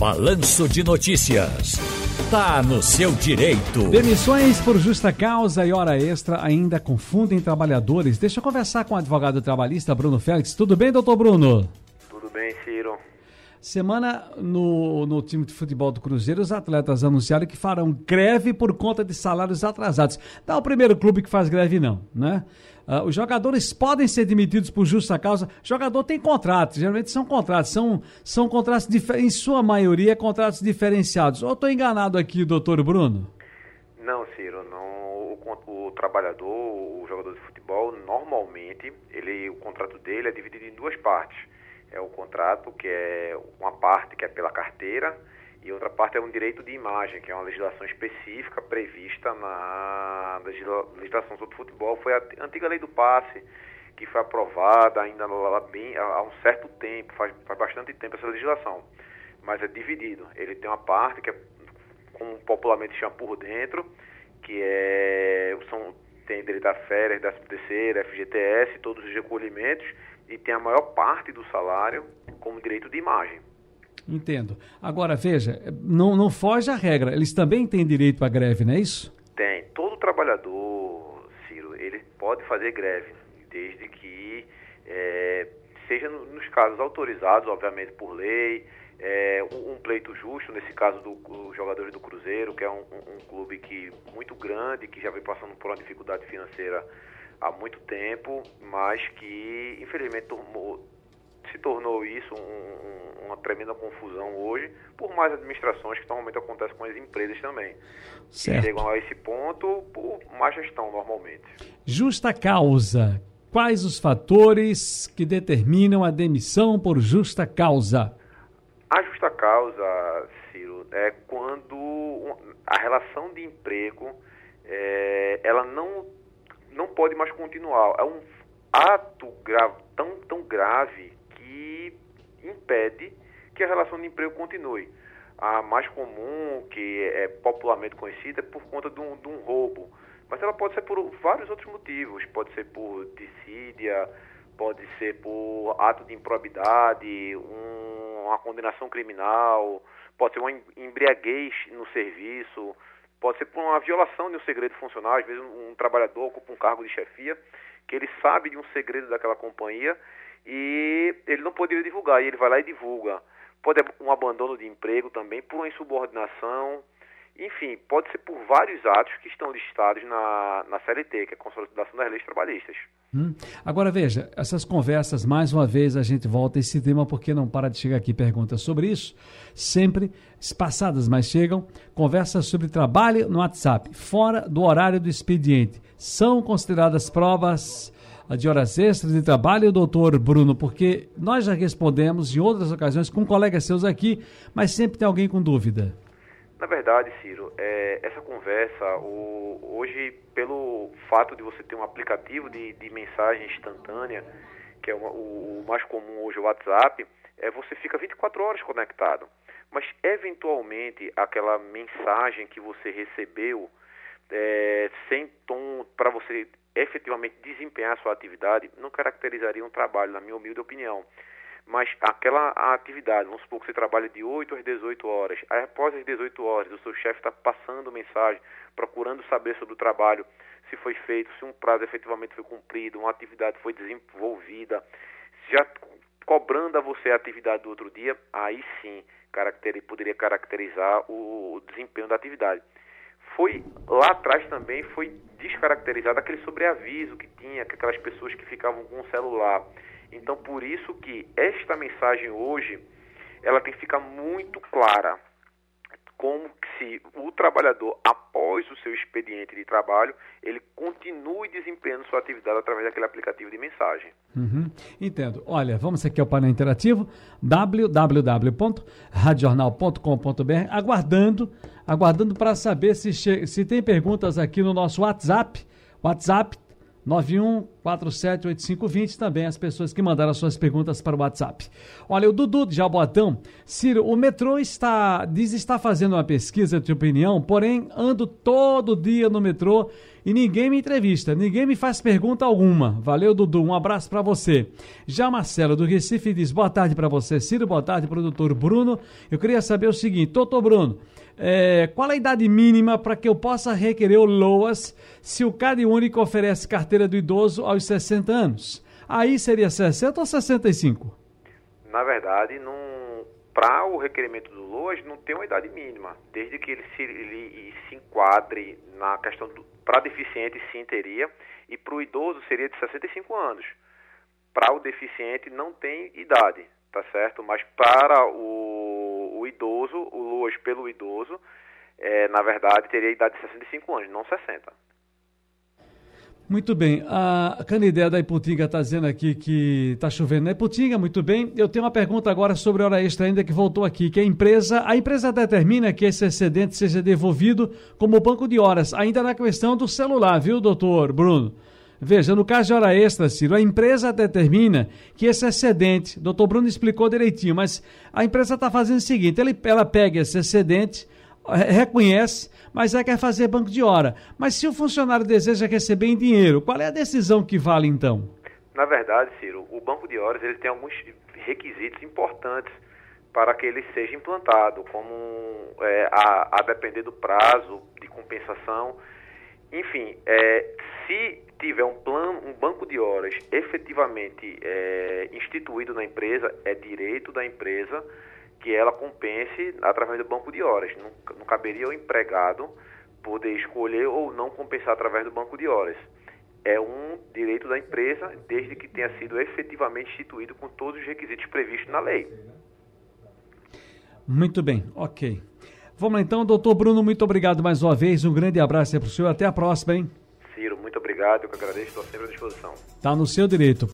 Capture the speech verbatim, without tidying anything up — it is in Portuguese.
Balanço de Notícias. Tá no seu direito. Demissões por justa causa e hora extra ainda confundem trabalhadores. Deixa eu conversar com o advogado trabalhista Bruno Félix. Tudo bem, doutor Bruno? Tudo bem, Ciro. Semana no, no time de futebol do Cruzeiro, os atletas anunciaram que farão greve por conta de salários atrasados. Não é o primeiro clube que faz greve, não, né? Uh, os jogadores podem ser demitidos por justa causa. O jogador tem contratos, geralmente são contratos, são, são contratos, em sua maioria, contratos diferenciados. Ou estou enganado aqui, doutor Bruno? Não, Ciro, não. O, o trabalhador, o jogador de futebol, normalmente, ele, o contrato dele é dividido em duas partes. É o contrato, que é uma parte que é pela carteira, e outra parte é um direito de imagem, que é uma legislação específica prevista na legislação sobre futebol. Foi a antiga lei do passe, que foi aprovada ainda lá bem, há um certo tempo, faz, faz bastante tempo essa legislação. Mas é dividido. Ele tem uma parte que é, como popularmente chama, por dentro, que é, são, tem direito a férias, décimo terceiro, F G T S, todos os recolhimentos, e tem a maior parte do salário como direito de imagem. Entendo. Agora, veja, não, não foge a regra. Eles também têm direito à greve, não é isso? Tem. Todo trabalhador, Ciro, ele pode fazer greve, desde que é, seja no, nos casos autorizados, obviamente, por lei, é, um, um pleito justo, nesse caso dos do jogadores do Cruzeiro, que é um, um, um clube que, muito grande, que já vem passando por uma dificuldade financeira há muito tempo, mas que, infelizmente, tomou... se tornou isso um, um, uma tremenda confusão hoje, por mais administrações que normalmente acontecem com as empresas também. Certo. Que chegam a esse ponto por má gestão, normalmente. Justa causa. Quais os fatores que determinam a demissão por justa causa? A justa causa, Ciro, é quando a relação de emprego é, ela não, não pode mais continuar. É um ato grave, tão, tão grave que impede que a relação de emprego continue. A mais comum, que é popularmente conhecida, é por conta de um, de um roubo. Mas ela pode ser por vários outros motivos. Pode ser por dissídia, pode ser por ato de improbidade, um, uma condenação criminal, pode ser uma embriaguez no serviço, pode ser por uma violação de um segredo funcional. Às vezes um, um trabalhador ocupa um cargo de chefia, que ele sabe de um segredo daquela companhia e ele não poderia divulgar, e ele vai lá e divulga. Pode ser um abandono de emprego também, por uma insubordinação, enfim, pode ser por vários atos que estão listados na, na C L T, que é a Consolidação das Leis Trabalhistas. Hum. Agora veja, essas conversas, mais uma vez a gente volta a esse tema, porque não para de chegar aqui perguntas sobre isso, sempre espaçadas, mas chegam conversas sobre trabalho no WhatsApp, fora do horário do expediente. São consideradas provas de horas extras de trabalho, doutor Bruno? Porque nós já respondemos em outras ocasiões com colegas seus aqui, mas sempre tem alguém com dúvida. Na verdade, Ciro, é, essa conversa, o, hoje, pelo fato de você ter um aplicativo de, de mensagem instantânea, que é o, o mais comum hoje, o WhatsApp, é, você fica vinte e quatro horas conectado. Mas, eventualmente, aquela mensagem que você recebeu, é, sem tom para você efetivamente desempenhar a sua atividade, não caracterizaria um trabalho, na minha humilde opinião. Mas aquela atividade, vamos supor que você trabalha de oito às dezoito horas, aí após as dezoito horas o seu chefe está passando mensagem, procurando saber sobre o trabalho, se foi feito, se um prazo efetivamente foi cumprido, uma atividade foi desenvolvida, já cobrando a você a atividade do outro dia, aí sim caracter, poderia caracterizar o desempenho da atividade. Foi, lá atrás também foi descaracterizado aquele sobreaviso que tinha, que aquelas pessoas que ficavam com o celular. Então, por isso que esta mensagem hoje, ela tem que ficar muito clara, como se o trabalhador, após o seu expediente de trabalho, ele continue desempenhando sua atividade através daquele aplicativo de mensagem. Uhum, entendo. Olha, vamos aqui ao painel interativo, w w w ponto rádio jornal ponto com ponto b r, aguardando, aguardando para saber se, che- se tem perguntas aqui no nosso WhatsApp, WhatsApp nove um quatro sete oito cinco dois zero, também as pessoas que mandaram as suas perguntas para o WhatsApp. Olha, o Dudu de Jaboatão, Ciro, o metrô está, diz estar fazendo uma pesquisa de opinião, porém ando todo dia no metrô e ninguém me entrevista, ninguém me faz pergunta alguma. Valeu, Dudu, um abraço para você. Já Marcelo do Recife diz, boa tarde para você, Ciro, boa tarde, produtor Bruno. Eu queria saber o seguinte, doutor Bruno, é, qual a idade mínima para que eu possa requerer o LOAS se o Cade Único oferece carteira do idoso aos sessenta anos? Aí seria sessenta ou sessenta e cinco? Na verdade, para o requerimento do LOAS não tem uma idade mínima, desde que ele se, ele se enquadre na questão, para deficiente sim teria, e para o idoso seria de sessenta e cinco anos. Para o deficiente não tem idade, tá certo? Mas para o, o idoso, o LOAS pelo idoso, é, na verdade teria idade de sessenta e cinco anos, não sessenta. Muito bem, a Canidé da Iputinga está dizendo aqui que está chovendo na Iputinga, muito bem. Eu tenho uma pergunta agora sobre hora extra ainda que voltou aqui, que a empresa, a empresa determina que esse excedente seja devolvido como banco de horas, ainda na questão do celular, viu, doutor Bruno? Veja, no caso de hora extra, Ciro, a empresa determina que esse excedente, doutor Bruno explicou direitinho, mas a empresa está fazendo o seguinte, ele, ela pega esse excedente, reconhece, mas aí quer fazer banco de hora. Mas se o funcionário deseja receber em dinheiro, qual é a decisão que vale então? Na verdade, Ciro, o banco de horas ele tem alguns requisitos importantes para que ele seja implantado, como é, a, a depender do prazo de compensação. Enfim, é, se tiver um plano, um banco de horas efetivamente é, instituído na empresa, é direito da empresa que ela compense através do banco de horas. Não, não caberia ao empregado poder escolher ou não compensar através do banco de horas. É um direito da empresa, desde que tenha sido efetivamente instituído com todos os requisitos previstos na lei. Muito bem, ok. Vamos lá então, doutor Bruno, muito obrigado mais uma vez, um grande abraço aí para o senhor, até a próxima, hein? Ciro, muito obrigado, eu que agradeço, estou sempre à disposição. Está no seu direito.